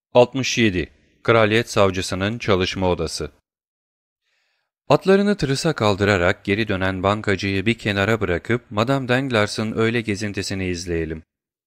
67. Kraliyet Savcısının Çalışma Odası. Atlarını tırısa kaldırarak geri dönen bankacıyı bir kenara bırakıp Madame Danglers'ın öğle gezintisini izleyelim.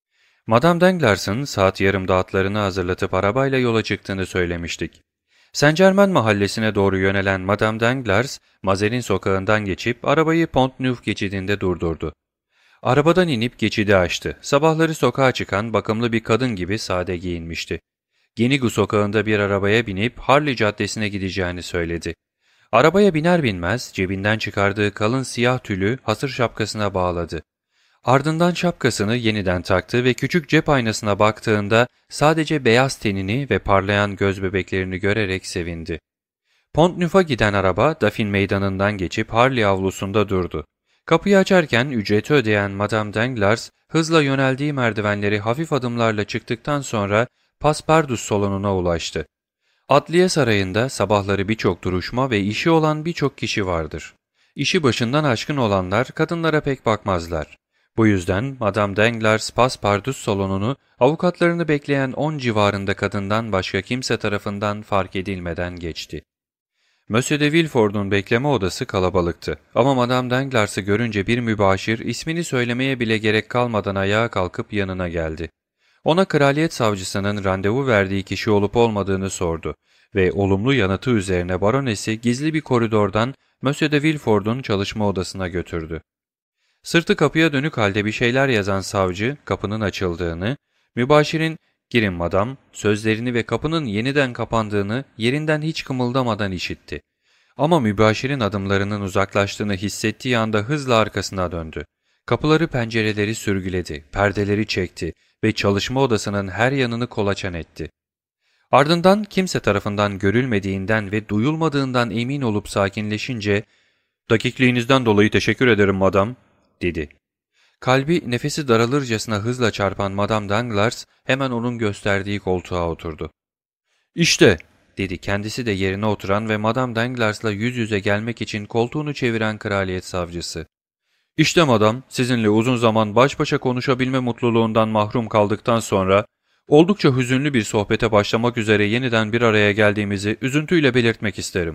Madame Danglers'ın saat yarımda atlarını hazırlatıp arabayla yola çıktığını söylemiştik. Saint Germain mahallesine doğru yönelen Madame Danglers, Mazarin sokağından geçip arabayı Pont Neuf geçidinde durdurdu. Arabadan inip geçidi açtı. Sabahları sokağa çıkan bakımlı bir kadın gibi sade giyinmişti. Genigu sokağında bir arabaya binip Harley Caddesi'ne gideceğini söyledi. Arabaya biner binmez cebinden çıkardığı kalın siyah tülü hasır şapkasına bağladı. Ardından şapkasını yeniden taktı ve küçük cep aynasına baktığında sadece beyaz tenini ve parlayan göz bebeklerini görerek sevindi. Pont-Neuf'a giden araba Dafin Meydanı'ndan geçip Harley avlusunda durdu. Kapıyı açarken ücreti ödeyen Madame Danglars hızla yöneldiği merdivenleri hafif adımlarla çıktıktan sonra Passepartout salonuna ulaştı. Adliye sarayında sabahları birçok duruşma ve işi olan birçok kişi vardır. İşi başından aşkın olanlar kadınlara pek bakmazlar. Bu yüzden Madame Danglars Passepartout salonunu avukatlarını bekleyen 10 civarında kadından başka kimse tarafından fark edilmeden geçti. Monsieur de Villefort'un bekleme odası kalabalıktı ama Madame Danglers'ı görünce bir mübaşir ismini söylemeye bile gerek kalmadan ayağa kalkıp yanına geldi. Ona kraliyet savcısının randevu verdiği kişi olup olmadığını sordu ve olumlu yanıtı üzerine baronesi gizli bir koridordan Monsieur de Villefort'un çalışma odasına götürdü. Sırtı kapıya dönük halde bir şeyler yazan savcı kapının açıldığını, mübaşirin "Girin madam" sözlerini ve kapının yeniden kapandığını yerinden hiç kımıldamadan işitti. Ama mübaşirin adımlarının uzaklaştığını hissettiği anda hızla arkasına döndü. Kapıları pencereleri sürgüledi, perdeleri çekti ve çalışma odasının her yanını kolaçan etti. Ardından kimse tarafından görülmediğinden ve duyulmadığından emin olup sakinleşince "Dakikliğinizden dolayı teşekkür ederim madam" dedi. Kalbi nefesi daralırcasına hızla çarpan Madame Danglars hemen onun gösterdiği koltuğa oturdu. "İşte" dedi kendisi de yerine oturan ve Madame Danglers'la yüz yüze gelmek için koltuğunu çeviren kraliyet savcısı. "İşte madam, sizinle uzun zaman baş başa konuşabilme mutluluğundan mahrum kaldıktan sonra oldukça hüzünlü bir sohbete başlamak üzere yeniden bir araya geldiğimizi üzüntüyle belirtmek isterim."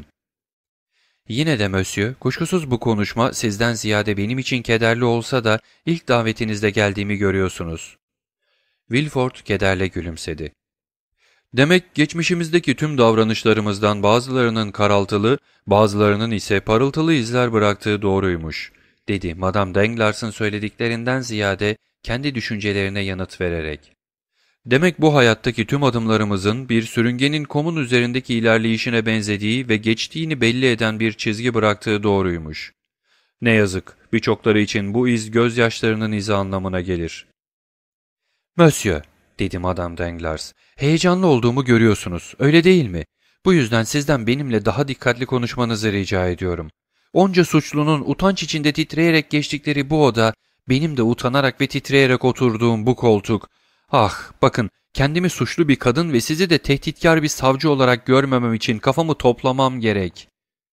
"Yine de Monsieur, kuşkusuz bu konuşma sizden ziyade benim için kederli olsa da ilk davetinizde geldiğimi görüyorsunuz." Villefort kederle gülümsedi. "Demek geçmişimizdeki tüm davranışlarımızdan bazılarının karaltılı, bazılarının ise parıltılı izler bıraktığı doğruymuş," dedi Madame Danglers'ın söylediklerinden ziyade kendi düşüncelerine yanıt vererek. "Demek bu hayattaki tüm adımlarımızın bir sürüngenin komun üzerindeki ilerleyişine benzediği ve geçtiğini belli eden bir çizgi bıraktığı doğruymuş. Ne yazık, birçokları için bu iz gözyaşlarının izi anlamına gelir." "Monsieur," dedi Madame Danglars, "heyecanlı olduğumu görüyorsunuz, öyle değil mi? Bu yüzden sizden benimle daha dikkatli konuşmanızı rica ediyorum. Onca suçlunun utanç içinde titreyerek geçtikleri bu oda, benim de utanarak ve titreyerek oturduğum bu koltuk. Ah, bakın, kendimi suçlu bir kadın ve sizi de tehditkar bir savcı olarak görmemem için kafamı toplamam gerek."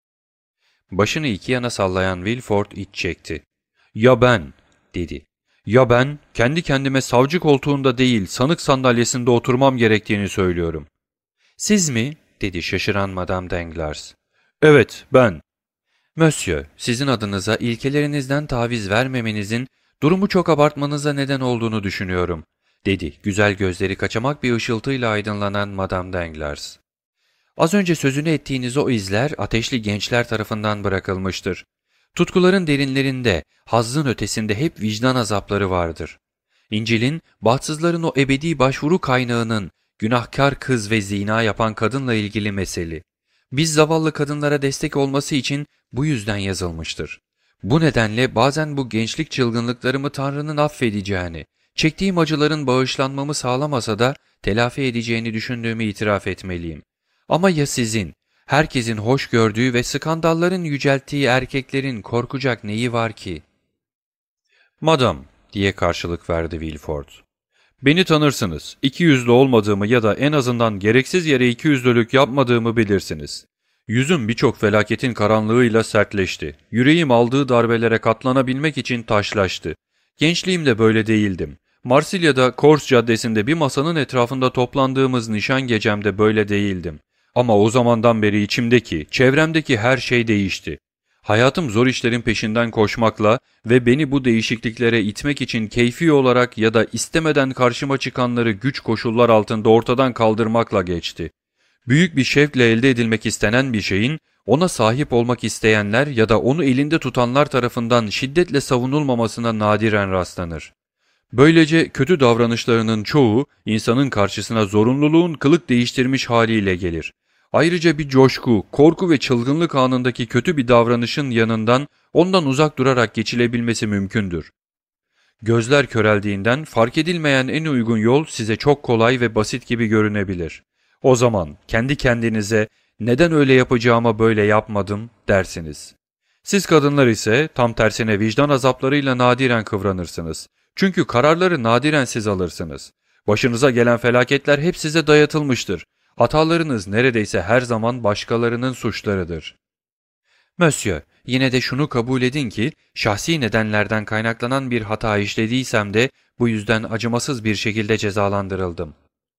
Başını iki yana sallayan Villefort iç çekti. "Ya ben?" dedi. "Ya ben, kendi kendime savcı koltuğunda değil, sanık sandalyesinde oturmam gerektiğini söylüyorum." "Siz mi?" dedi şaşıran Madame Danglars. "Evet, ben." "Monsieur, sizin adınıza ilkelerinizden taviz vermemenizin durumu çok abartmanıza neden olduğunu düşünüyorum," dedi güzel gözleri kaçamak bir ışıltıyla aydınlanan Madame Danglars. "Az önce sözünü ettiğiniz o izler ateşli gençler tarafından bırakılmıştır. Tutkuların derinlerinde, hazzın ötesinde hep vicdan azapları vardır. İncil'in, bahtsızların o ebedi başvuru kaynağının, günahkar kız ve zina yapan kadınla ilgili mesele. Biz zavallı kadınlara destek olması için bu yüzden yazılmıştır. Bu nedenle bazen bu gençlik çılgınlıklarımı Tanrı'nın affedeceğini, çektiğim acıların bağışlanmamı sağlamasa da telafi edeceğini düşündüğümü itiraf etmeliyim. Ama ya sizin, herkesin hoş gördüğü ve skandalların yücelttiği erkeklerin korkacak neyi var ki?" "Madam," diye karşılık verdi Villefort. "Beni tanırsınız. İkiyüzlü olmadığımı ya da en azından gereksiz yere ikiyüzlülük yapmadığımı bilirsiniz. Yüzüm birçok felaketin karanlığıyla sertleşti. Yüreğim aldığı darbelere katlanabilmek için taşlaştı. Gençliğimde böyle değildim. Marsilya'da Kors Caddesi'nde bir masanın etrafında toplandığımız nişan gecemde böyle değildim. Ama o zamandan beri içimdeki, çevremdeki her şey değişti. Hayatım zor işlerin peşinden koşmakla ve beni bu değişikliklere itmek için keyfi olarak ya da istemeden karşıma çıkanları güç koşullar altında ortadan kaldırmakla geçti. Büyük bir şevkle elde edilmek istenen bir şeyin, ona sahip olmak isteyenler ya da onu elinde tutanlar tarafından şiddetle savunulmamasına nadiren rastlanır. Böylece kötü davranışlarının çoğu insanın karşısına zorunluluğun kılık değiştirmiş haliyle gelir. Ayrıca bir coşku, korku ve çılgınlık anındaki kötü bir davranışın yanından ondan uzak durarak geçilebilmesi mümkündür. Gözler köreldiğinden fark edilmeyen en uygun yol size çok kolay ve basit gibi görünebilir. O zaman kendi kendinize neden öyle yapacağıma böyle yapmadım dersiniz. Siz kadınlar ise tam tersine vicdan azaplarıyla nadiren kıvranırsınız. Çünkü kararları nadiren siz alırsınız. Başınıza gelen felaketler hep size dayatılmıştır. Hatalarınız neredeyse her zaman başkalarının suçlarıdır. Monsieur, yine de şunu kabul edin ki, şahsi nedenlerden kaynaklanan bir hata işlediysem de bu yüzden acımasız bir şekilde cezalandırıldım.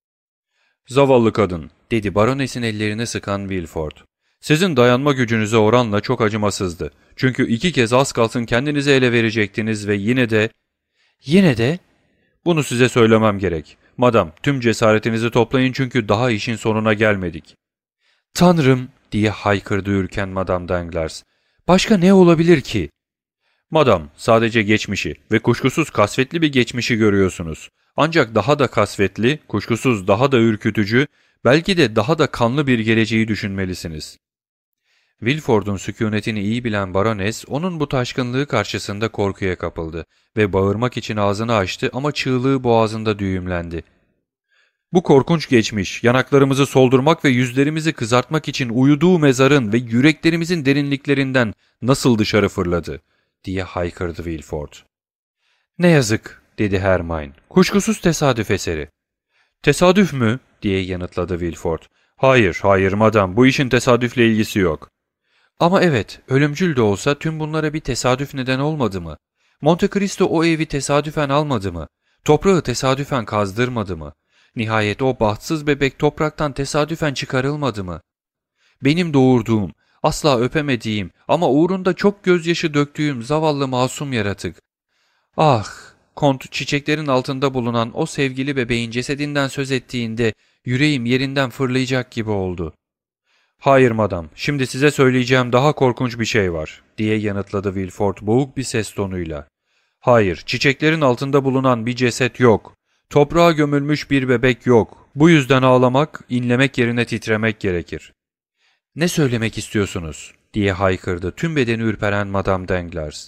Zavallı kadın, dedi baronesin ellerini sıkan Villefort. Sizin dayanma gücünüze oranla çok acımasızdı. Çünkü 2 kez az kalsın kendinizi ele verecektiniz ve yine de... Yine de... Bunu size söylemem gerek. Madam, tüm cesaretinizi toplayın çünkü daha işin sonuna gelmedik. Tanrım, diye haykırdı ürken Madame Danglars. Başka ne olabilir ki? Madam, sadece geçmişi ve kuşkusuz kasvetli bir geçmişi görüyorsunuz. Ancak daha da kasvetli, kuşkusuz daha da ürkütücü, belki de daha da kanlı bir geleceği düşünmelisiniz. Villefort'un sükunetini iyi bilen barones, onun bu taşkınlığı karşısında korkuya kapıldı ve bağırmak için ağzını açtı ama çığlığı boğazında düğümlendi. Bu korkunç geçmiş, yanaklarımızı soldurmak ve yüzlerimizi kızartmak için uyuduğu mezarın ve yüreklerimizin derinliklerinden nasıl dışarı fırladı, diye haykırdı Villefort. Ne yazık, dedi Hermione, kuşkusuz tesadüf eseri. Tesadüf mü, diye yanıtladı Villefort. Hayır, hayır madam, bu işin tesadüfle ilgisi yok. Ama evet, ölümcül de olsa tüm bunlara bir tesadüf neden olmadı mı? Monte Cristo o evi tesadüfen almadı mı? Toprağı tesadüfen kazdırmadı mı? Nihayet o bahtsız bebek topraktan tesadüfen çıkarılmadı mı? Benim doğurduğum, asla öpemediğim ama uğrunda çok gözyaşı döktüğüm zavallı masum yaratık. Ah, Kont çiçeklerin altında bulunan o sevgili bebeğin cesedinden söz ettiğinde yüreğim yerinden fırlayacak gibi oldu. Hayır madam, şimdi size söyleyeceğim daha korkunç bir şey var, diye yanıtladı Villefort boğuk bir ses tonuyla. Hayır, çiçeklerin altında bulunan bir ceset yok. Toprağa gömülmüş bir bebek yok. Bu yüzden ağlamak, inlemek yerine titremek gerekir. Ne söylemek istiyorsunuz, diye haykırdı tüm bedeni ürperen Madame Danglars.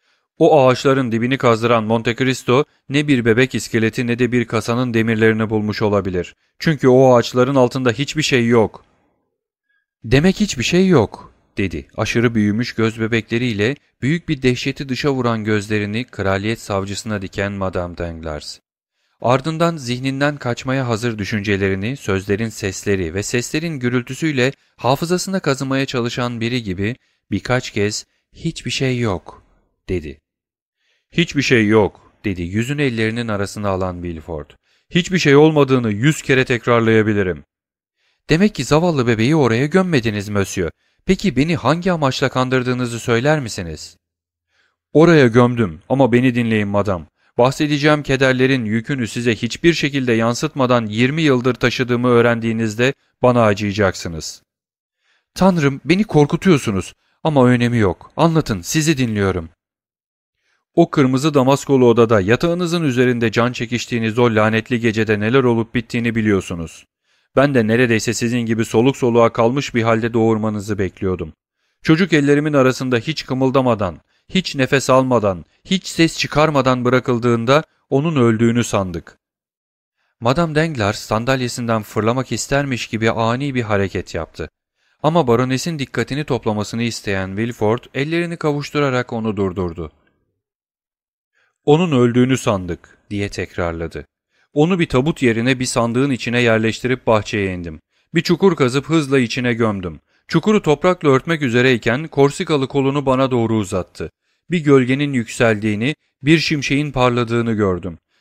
O ağaçların dibini kazdıran Monte Cristo ne bir bebek iskeleti ne de bir kasanın demirlerini bulmuş olabilir. Çünkü o ağaçların altında hiçbir şey yok. Demek hiçbir şey yok, dedi. Aşırı büyümüş göz bebekleriyle büyük bir dehşeti dışa vuran gözlerini kraliyet savcısına diken Madame Danglars. Ardından zihninden kaçmaya hazır düşüncelerini sözlerin sesleri ve seslerin gürültüsüyle hafızasına kazımaya çalışan biri gibi birkaç kez hiçbir şey yok, dedi. Hiçbir şey yok, dedi yüzünü ellerinin arasına alan Villefort. Hiçbir şey olmadığını 100 kere tekrarlayabilirim. Demek ki zavallı bebeği oraya gömmediniz Monsieur. Peki beni hangi amaçla kandırdığınızı söyler misiniz? Oraya gömdüm ama beni dinleyin madam. Bahsedeceğim kederlerin yükünü size hiçbir şekilde yansıtmadan 20 yıldır taşıdığımı öğrendiğinizde bana acıyacaksınız. Tanrım, beni korkutuyorsunuz ama önemi yok. Anlatın, sizi dinliyorum. O kırmızı damaskolu odada yatağınızın üzerinde can çekiştiğiniz o lanetli gecede neler olup bittiğini biliyorsunuz. Ben de neredeyse sizin gibi soluk soluğa kalmış bir halde doğurmanızı bekliyordum. Çocuk ellerimin arasında hiç kımıldamadan, hiç nefes almadan, hiç ses çıkarmadan bırakıldığında onun öldüğünü sandık. Madame Danglars sandalyesinden fırlamak istermiş gibi ani bir hareket yaptı. Ama baronesin dikkatini toplamasını isteyen Villefort ellerini kavuşturarak onu durdurdu. Onun öldüğünü sandık, diye tekrarladı. Onu bir tabut yerine bir sandığın içine yerleştirip bahçeye indim. Bir çukur kazıp hızla içine gömdüm. Çukuru toprakla örtmek üzereyken Korsikalı kolunu bana doğru uzattı. Bir gölgenin yükseldiğini, bir şimşeğin parladığını gördüm.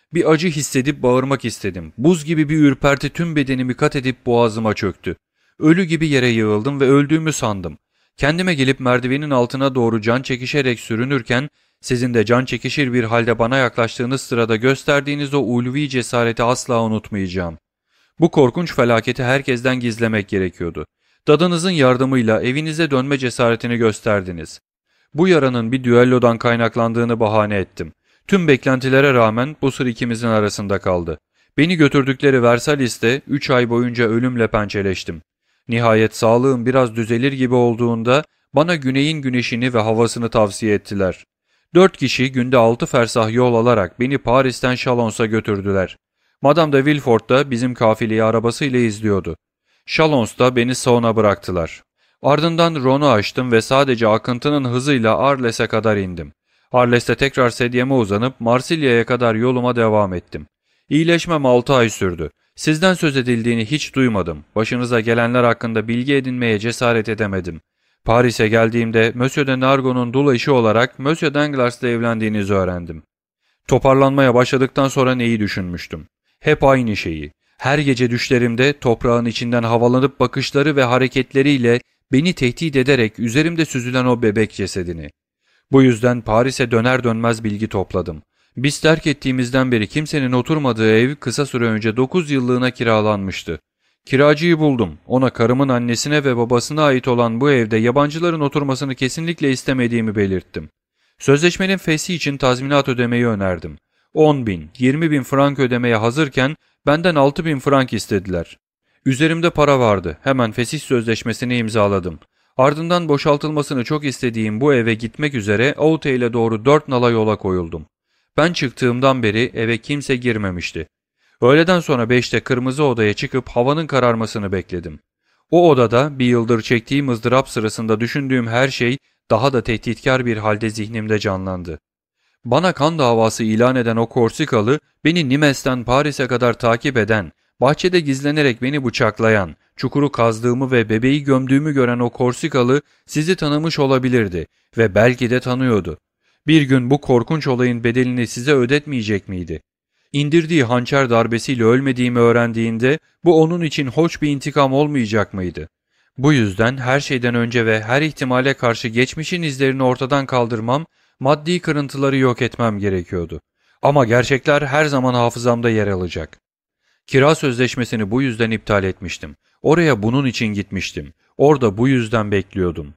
Bir acı hissedip bağırmak istedim. Buz gibi bir ürperti tüm bedenimi kat edip boğazıma çöktü. Ölü gibi yere yığıldım ve öldüğümü sandım. Kendime gelip merdivenin altına doğru can çekişerek sürünürken, sizin de can çekişir bir halde bana yaklaştığınız sırada gösterdiğiniz o ulvi cesareti asla unutmayacağım. Bu korkunç felaketi herkesten gizlemek gerekiyordu. Dadınızın yardımıyla evinize dönme cesaretini gösterdiniz. Bu yaranın bir düellodan kaynaklandığını bahane ettim. Tüm beklentilere rağmen bu sır ikimizin arasında kaldı. Beni götürdükleri Versalis'te 3 ay boyunca ölümle pençeleştim. Nihayet sağlığım biraz düzelir gibi olduğunda bana güneyin güneşini ve havasını tavsiye ettiler. 4 kişi günde 6 fersah yol alarak beni Paris'ten Chalons'a götürdüler. Madame de Villefort da bizim kafileyi arabasıyla izliyordu. Chalons'ta beni salona bıraktılar. Ardından Rhone'u açtım ve sadece akıntının hızıyla Arles'e kadar indim. Arles'te tekrar sedyeme uzanıp Marsilya'ya kadar yoluma devam ettim. İyileşmem 6 ay sürdü. Sizden söz edildiğini hiç duymadım. Başınıza gelenler hakkında bilgi edinmeye cesaret edemedim. Paris'e geldiğimde Monsieur de Nargon'un dul eşi olarak Monsieur Danglars'la evlendiğinizi öğrendim. Toparlanmaya başladıktan sonra neyi düşünmüştüm? Hep aynı şeyi. Her gece düşlerimde toprağın içinden havalanıp bakışları ve hareketleriyle beni tehdit ederek üzerimde süzülen o bebek cesedini. Bu yüzden Paris'e döner dönmez bilgi topladım. Biz terk ettiğimizden beri kimsenin oturmadığı ev kısa süre önce 9 yıllığına kiralanmıştı. Kiracıyı buldum. Ona karımın annesine ve babasına ait olan bu evde yabancıların oturmasını kesinlikle istemediğimi belirttim. Sözleşmenin feshi için tazminat ödemeyi önerdim. 10 bin, 20 bin frank ödemeye hazırken benden 6 bin frank istediler. Üzerimde para vardı. Hemen fesih sözleşmesini imzaladım. Ardından boşaltılmasını çok istediğim bu eve gitmek üzere Aute ile doğru 4 nala yola koyuldum. Ben çıktığımdan beri eve kimse girmemişti. Öğleden sonra 5'te kırmızı odaya çıkıp havanın kararmasını bekledim. O odada bir yıldır çektiğim ızdırap sırasında düşündüğüm her şey daha da tehditkar bir halde zihnimde canlandı. Bana kan davası ilan eden o Korsikalı, beni Nimes'ten Paris'e kadar takip eden, bahçede gizlenerek beni bıçaklayan, çukuru kazdığımı ve bebeği gömdüğümü gören o Korsikalı sizi tanımış olabilirdi ve belki de tanıyordu. Bir gün bu korkunç olayın bedelini size ödetmeyecek miydi? İndirdiği hançer darbesiyle ölmediğimi öğrendiğinde bu onun için hoş bir intikam olmayacak mıydı? Bu yüzden her şeyden önce ve her ihtimale karşı geçmişin izlerini ortadan kaldırmam, maddi kırıntıları yok etmem gerekiyordu. Ama gerçekler her zaman hafızamda yer alacak. Kira sözleşmesini bu yüzden iptal etmiştim. Oraya bunun için gitmiştim. Orada bu yüzden bekliyordum.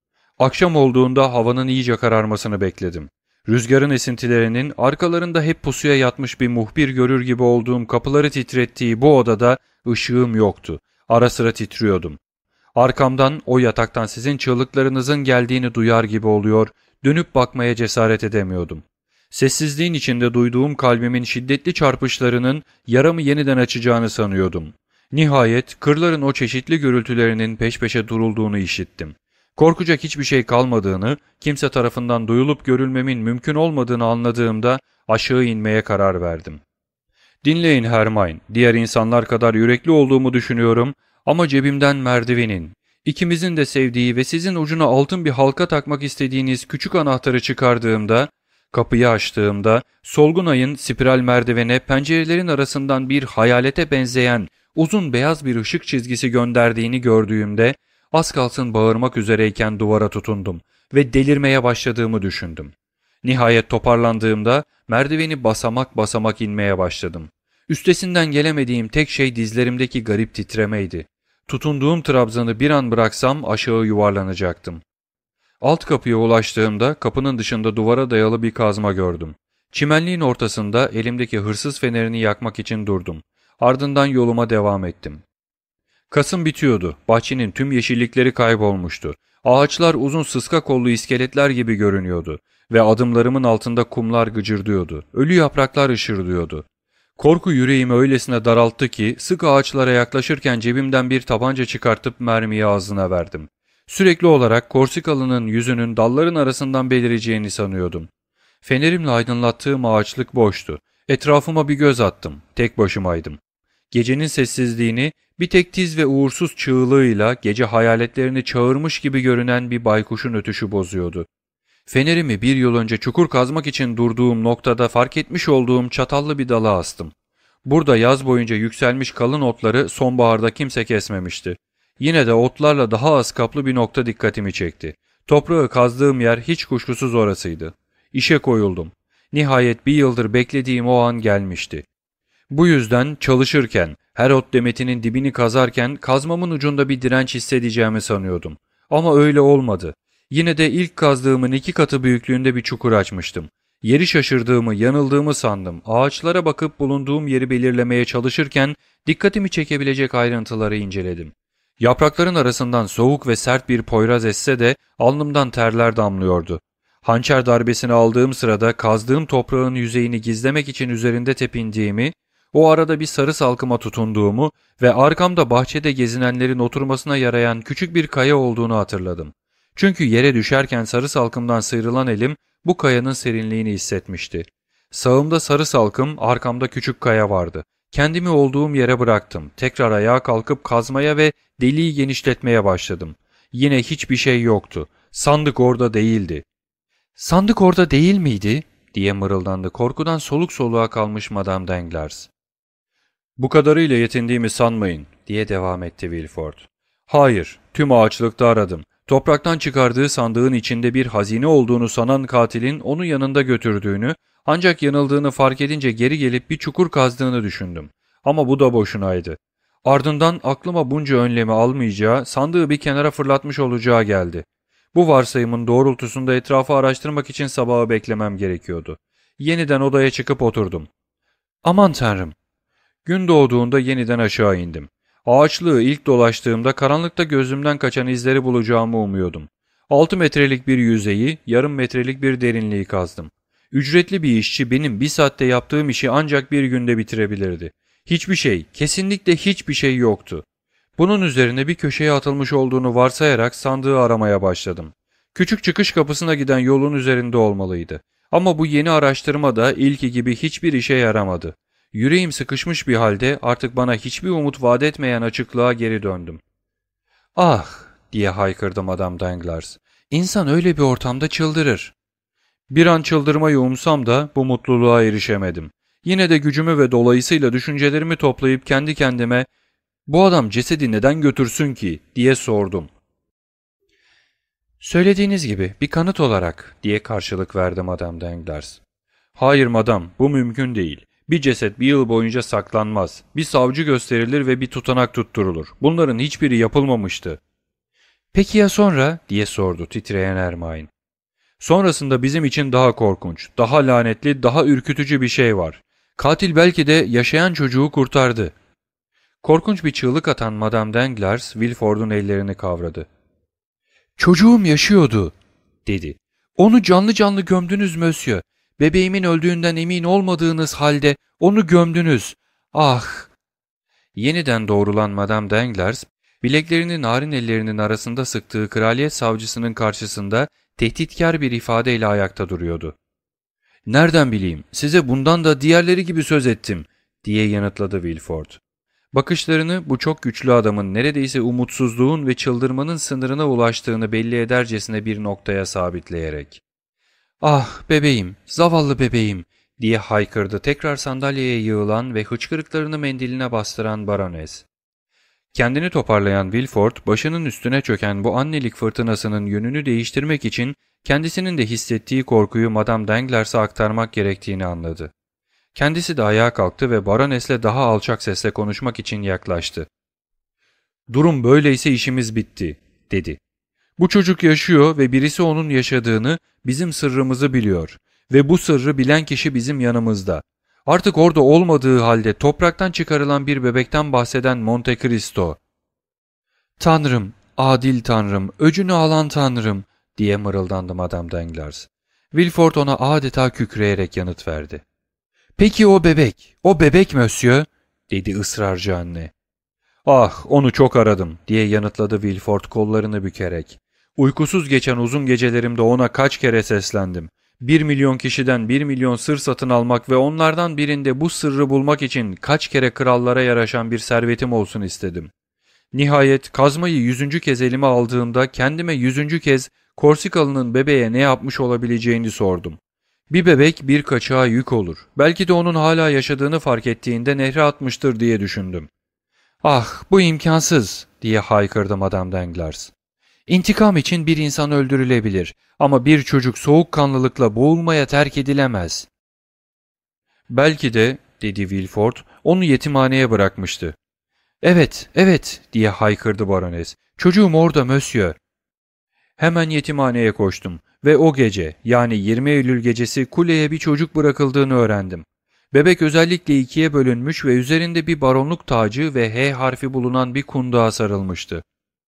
Akşam olduğunda havanın iyice kararmasını bekledim. Rüzgarın esintilerinin arkalarında hep pusuya yatmış bir muhbir görür gibi olduğum kapıları titrettiği bu odada ışığım yoktu. Ara sıra titriyordum. Arkamdan o yataktan sizin çığlıklarınızın geldiğini duyar gibi oluyor, dönüp bakmaya cesaret edemiyordum. Sessizliğin içinde duyduğum kalbimin şiddetli çarpışlarının yaramı yeniden açacağını sanıyordum. Nihayet kırların o çeşitli gürültülerinin peş peşe durulduğunu işittim. Korkacak hiçbir şey kalmadığını, kimse tarafından duyulup görülmemin mümkün olmadığını anladığımda aşağı inmeye karar verdim. Dinleyin Hermione, diğer insanlar kadar yürekli olduğumu düşünüyorum ama cebimden merdivenin, ikimizin de sevdiği ve sizin ucuna altın bir halka takmak istediğiniz küçük anahtarı çıkardığımda, kapıyı açtığımda, solgun ayın spiral merdivene pencerelerin arasından bir hayalete benzeyen uzun beyaz bir ışık çizgisi gönderdiğini gördüğümde, az kalsın bağırmak üzereyken duvara tutundum ve delirmeye başladığımı düşündüm. Nihayet toparlandığımda merdiveni basamak basamak inmeye başladım. Üstesinden gelemediğim tek şey dizlerimdeki garip titremeydi. Tutunduğum trabzanı bir an bıraksam aşağı yuvarlanacaktım. Alt kapıya ulaştığımda kapının dışında duvara dayalı bir kazma gördüm. Çimenliğin ortasında elimdeki hırsız fenerini yakmak için durdum. Ardından yoluma devam ettim. Kasım bitiyordu. Bahçenin tüm yeşillikleri kaybolmuştu. Ağaçlar uzun sıska kollu iskeletler gibi görünüyordu ve adımlarımın altında kumlar gıcırdıyordu. Ölü yapraklar ışırdıyordu. Korku yüreğimi öylesine daralttı ki sık ağaçlara yaklaşırken cebimden bir tabanca çıkartıp mermiyi ağzına verdim. Sürekli olarak Korsikalı'nın yüzünün dalların arasından belireceğini sanıyordum. Fenerimle aydınlattığım ağaçlık boştu. Etrafıma bir göz attım. Tek başımaydım. Gecenin sessizliğini bir tek tiz ve uğursuz çığlığıyla gece hayaletlerini çağırmış gibi görünen bir baykuşun ötüşü bozuyordu. Fenerimi 1 yıl önce çukur kazmak için durduğum noktada fark etmiş olduğum çatallı bir dala astım. Burada yaz boyunca yükselmiş kalın otları sonbaharda kimse kesmemişti. Yine de otlarla daha az kaplı bir nokta dikkatimi çekti. Toprağı kazdığım yer hiç kuşkusuz orasıydı. İşe koyuldum. Nihayet 1 yıldır beklediğim o an gelmişti. Bu yüzden çalışırken, her ot demetinin dibini kazarken kazmamın ucunda bir direnç hissedeceğimi sanıyordum. Ama öyle olmadı. Yine de ilk kazdığımın 2 katı büyüklüğünde bir çukur açmıştım. Yeri şaşırdığımı, yanıldığımı sandım. Ağaçlara bakıp bulunduğum yeri belirlemeye çalışırken dikkatimi çekebilecek ayrıntıları inceledim. Yaprakların arasından soğuk ve sert bir poyraz esse de alnımdan terler damlıyordu. Hançer darbesini aldığım sırada kazdığım toprağın yüzeyini gizlemek için üzerinde tepindiğimi, o arada bir sarı salkıma tutunduğumu ve arkamda bahçede gezinenlerin oturmasına yarayan küçük bir kaya olduğunu hatırladım. Çünkü yere düşerken sarı salkımdan sıyrılan elim bu kayanın serinliğini hissetmişti. Sağımda sarı salkım, arkamda küçük kaya vardı. Kendimi olduğum yere bıraktım. Tekrar ayağa kalkıp kazmaya ve deliği genişletmeye başladım. Yine hiçbir şey yoktu. Sandık orada değildi. "Sandık orada değil miydi?" diye mırıldandı korkudan soluk soluğa kalmış Madame Danglars. "Bu kadarıyla yetindiğimi sanmayın," diye devam etti Villefort. "Hayır, tüm ağaçlıkta aradım. Topraktan çıkardığı sandığın içinde bir hazine olduğunu sanan katilin onu yanında götürdüğünü, ancak yanıldığını fark edince geri gelip bir çukur kazdığını düşündüm. Ama bu da boşunaydı. Ardından aklıma bunca önlemi almayacağı, sandığı bir kenara fırlatmış olacağı geldi. Bu varsayımın doğrultusunda etrafı araştırmak için sabahı beklemem gerekiyordu. Yeniden odaya çıkıp oturdum. Aman Tanrım! Gün doğduğunda yeniden aşağı indim. Ağaçlığı ilk dolaştığımda karanlıkta gözümden kaçan izleri bulacağımı umuyordum. 6 metrelik bir yüzeyi, yarım metrelik bir derinliği kazdım. Ücretli bir işçi benim 1 saatte yaptığım işi ancak bir günde bitirebilirdi. Hiçbir şey, kesinlikle hiçbir şey yoktu. Bunun üzerine bir köşeye atılmış olduğunu varsayarak sandığı aramaya başladım. Küçük çıkış kapısına giden yolun üzerinde olmalıydı. Ama bu yeni araştırma da ilki gibi hiçbir işe yaramadı. Yüreğim sıkışmış bir halde artık bana hiçbir umut vaat etmeyen açıklığa geri döndüm. "Ah!" diye haykırdı Madame Danglars. "İnsan öyle bir ortamda çıldırır." Bir an çıldırmayı umsam da bu mutluluğa erişemedim. Yine de gücümü ve dolayısıyla düşüncelerimi toplayıp kendi kendime "Bu adam cesedi neden götürsün ki?" diye sordum. "Söylediğiniz gibi bir kanıt olarak," diye karşılık verdi Madame Danglars. "Hayır madam, bu mümkün değil. Bir ceset 1 yıl boyunca saklanmaz. Bir savcı gösterilir ve bir tutanak tutturulur. Bunların hiçbiri yapılmamıştı." "Peki ya sonra?" diye sordu titreyen Hermione. "Sonrasında bizim için daha korkunç, daha lanetli, daha ürkütücü bir şey var. Katil belki de yaşayan çocuğu kurtardı." Korkunç bir çığlık atan Madame Danglars, Villefort'un ellerini kavradı. "Çocuğum yaşıyordu," dedi. "Onu canlı canlı gömdünüz Monsieur. Bebeğimin öldüğünden emin olmadığınız halde onu gömdünüz. Ah!" Yeniden doğrulan Madame Danglars, bileklerini narin ellerinin arasında sıktığı kraliyet savcısının karşısında tehditkar bir ifadeyle ayakta duruyordu. "Nereden bileyim, size bundan da diğerleri gibi söz ettim," diye yanıtladı Villefort. Bakışlarını bu çok güçlü adamın neredeyse umutsuzluğun ve çıldırmanın sınırına ulaştığını belli edercesine bir noktaya sabitleyerek. "Ah bebeğim, zavallı bebeğim," diye haykırdı tekrar sandalyeye yığılan ve hıçkırıklarını mendiline bastıran barones. Kendini toparlayan Villefort, başının üstüne çöken bu annelik fırtınasının yönünü değiştirmek için kendisinin de hissettiği korkuyu Madame Danglars'a aktarmak gerektiğini anladı. Kendisi de ayağa kalktı ve baronesle daha alçak sesle konuşmak için yaklaştı. "Durum böyleyse işimiz bitti," dedi. "Bu çocuk yaşıyor ve birisi onun yaşadığını, bizim sırrımızı biliyor ve bu sırrı bilen kişi bizim yanımızda. Artık orada olmadığı halde topraktan çıkarılan bir bebekten bahseden Monte Cristo." "Tanrım, adil Tanrım, öcünü alan Tanrım," diye mırıldandı Madame Danglars. Villefort ona adeta kükreyerek yanıt verdi. "Peki o bebek Monsieur," dedi ısrarcı anne. "Ah, onu çok aradım," diye yanıtladı Villefort kollarını bükerek. "Uykusuz geçen uzun gecelerimde ona kaç kere seslendim. 1 milyon kişiden 1 milyon sır satın almak ve onlardan birinde bu sırrı bulmak için kaç kere krallara yaraşan bir servetim olsun istedim. Nihayet kazmayı 100. kez elime aldığımda kendime 100. kez Korsikalı'nın bebeğe ne yapmış olabileceğini sordum. Bir bebek bir kaçağa yük olur. Belki de onun hala yaşadığını fark ettiğinde nehre atmıştır diye düşündüm. "Ah, bu imkansız!" diye haykırdı Madame Danglars. "İntikam için bir insan öldürülebilir ama bir çocuk soğukkanlılıkla boğulmaya terk edilemez." "Belki de," dedi Villefort, "onu yetimhaneye bırakmıştı." "Evet, evet," diye haykırdı barones. "Çocuğum orada, monsieur." Hemen yetimhaneye koştum ve o gece, yani 20 Eylül gecesi kuleye bir çocuk bırakıldığını öğrendim. Bebek özellikle ikiye bölünmüş ve üzerinde bir baronluk tacı ve H harfi bulunan bir kundağa sarılmıştı.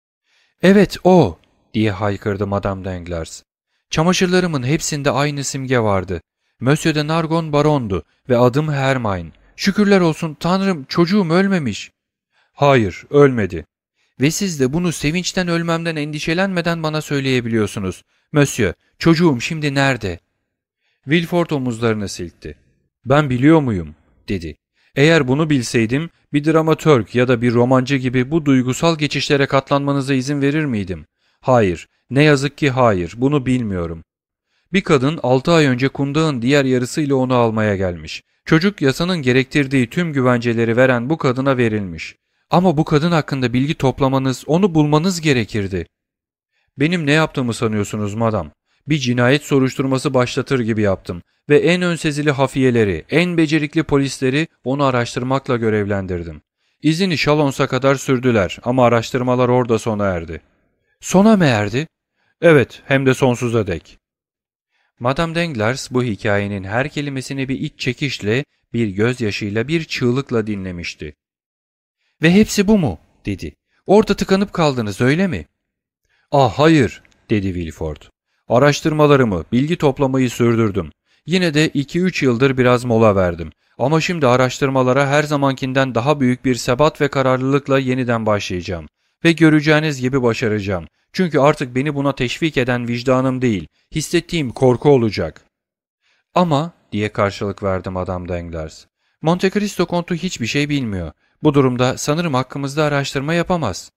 "Evet, o!" diye haykırdı Madame Danglars. "Çamaşırlarımın hepsinde aynı simge vardı. Monsieur de Nargon barondu ve adım Hermione. Şükürler olsun Tanrım, çocuğum ölmemiş." "Hayır, ölmedi. Ve siz de bunu sevinçten ölmemden endişelenmeden bana söyleyebiliyorsunuz. Monsieur, çocuğum şimdi nerede?" Villefort omuzlarını silkti. "Ben biliyor muyum?" dedi. "Eğer bunu bilseydim bir dramatörg ya da bir romancı gibi bu duygusal geçişlere katlanmanıza izin verir miydim? Hayır, ne yazık ki hayır, bunu bilmiyorum. Bir kadın 6 ay önce kundağın diğer yarısıyla onu almaya gelmiş. Çocuk yasanın gerektirdiği tüm güvenceleri veren bu kadına verilmiş. Ama bu kadın hakkında bilgi toplamanız, onu bulmanız gerekirdi." "Benim ne yaptığımı sanıyorsunuz madam? Bir cinayet soruşturması başlatır gibi yaptım ve en önsezili hafiyeleri, en becerikli polisleri onu araştırmakla görevlendirdim. İzini Şalons'a kadar sürdüler ama araştırmalar orada sona erdi." "Sona mı erdi?" "Evet, hem de sonsuza dek." Madame Danglars bu hikayenin her kelimesini bir iç çekişle, bir gözyaşıyla, bir çığlıkla dinlemişti. "Ve hepsi bu mu?" dedi. "Orada tıkanıp kaldınız, öyle mi?" "Ah hayır," dedi Villefort. "Araştırmalarımı, bilgi toplamayı sürdürdüm. Yine de 2-3 yıldır biraz mola verdim. Ama şimdi araştırmalara her zamankinden daha büyük bir sebat ve kararlılıkla yeniden başlayacağım. Ve göreceğiniz gibi başaracağım. Çünkü artık beni buna teşvik eden vicdanım değil, hissettiğim korku olacak." "Ama," diye karşılık verdi Madame Danglars, "Monte Cristo kontu hiçbir şey bilmiyor. Bu durumda sanırım hakkımızda araştırma yapamaz."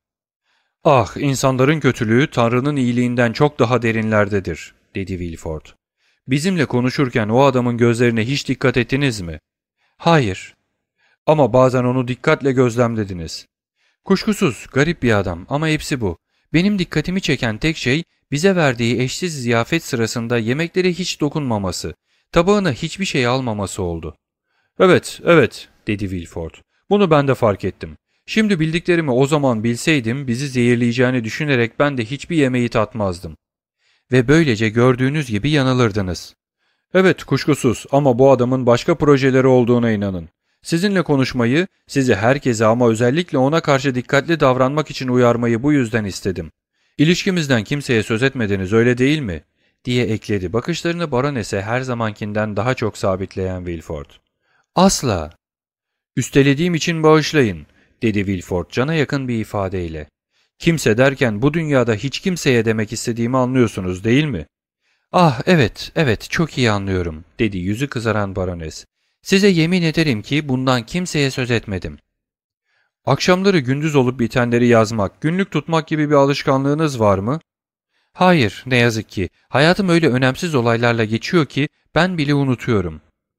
"Ah, insanların kötülüğü Tanrı'nın iyiliğinden çok daha derinlerdedir," dedi Villefort. "Bizimle konuşurken o adamın gözlerine hiç dikkat ettiniz mi?" "Hayır." "Ama bazen onu dikkatle gözlemlediniz." "Kuşkusuz garip bir adam ama hepsi bu. Benim dikkatimi çeken tek şey bize verdiği eşsiz ziyafet sırasında yemeklere hiç dokunmaması, tabağına hiçbir şey almaması oldu." "Evet, evet," dedi Villefort. "Bunu ben de fark ettim. Şimdi bildiklerimi o zaman bilseydim bizi zehirleyeceğini düşünerek ben de hiçbir yemeği tatmazdım." "Ve böylece gördüğünüz gibi yanılırdınız." "Evet, kuşkusuz ama bu adamın başka projeleri olduğuna inanın. Sizinle konuşmayı, sizi herkese ama özellikle ona karşı dikkatli davranmak için uyarmayı bu yüzden istedim. İlişkimizden kimseye söz etmediniz, öyle değil mi?" diye ekledi, bakışlarını baronese her zamankinden daha çok sabitleyen Villefort. "Asla." "Üstelediğim için bağışlayın," dedi Villefort cana yakın bir ifadeyle. "Kimse derken bu dünyada hiç kimseye demek istediğimi anlıyorsunuz değil mi?" "Ah evet, evet çok iyi anlıyorum," dedi yüzü kızaran barones. "Size yemin ederim ki bundan kimseye söz etmedim." "Akşamları gündüz olup bitenleri yazmak, günlük tutmak gibi bir alışkanlığınız var mı?" "Hayır, ne yazık ki. Hayatım öyle önemsiz olaylarla geçiyor ki ben bile unutuyorum."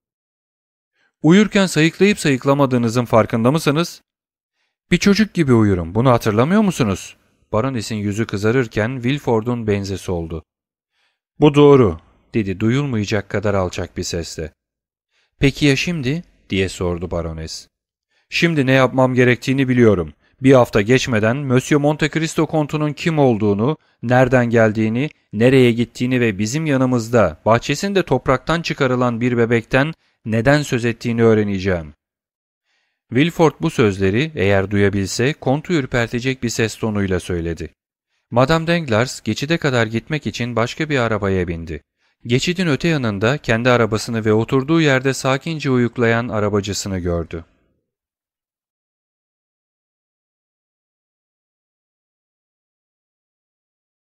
"Uyurken sayıklayıp sayıklamadığınızın farkında mısınız?" "Bir çocuk gibi uyurum, bunu hatırlamıyor musunuz?" Baronesin yüzü kızarırken Villefort'un benzi soldu. "Bu doğru," dedi duyulmayacak kadar alçak bir sesle. "Peki ya şimdi?" diye sordu barones. "Şimdi ne yapmam gerektiğini biliyorum. Bir hafta geçmeden Monsieur Monte Cristo kontunun kim olduğunu, nereden geldiğini, nereye gittiğini ve bizim yanımızda, bahçesinde topraktan çıkarılan bir bebekten neden söz ettiğini öğreneceğim." Villefort bu sözleri eğer duyabilse kontu ürpertecek bir ses tonuyla söyledi. Madame Danglars geçide kadar gitmek için başka bir arabaya bindi. Geçidin öte yanında kendi arabasını ve oturduğu yerde sakince uyuklayan arabacısını gördü.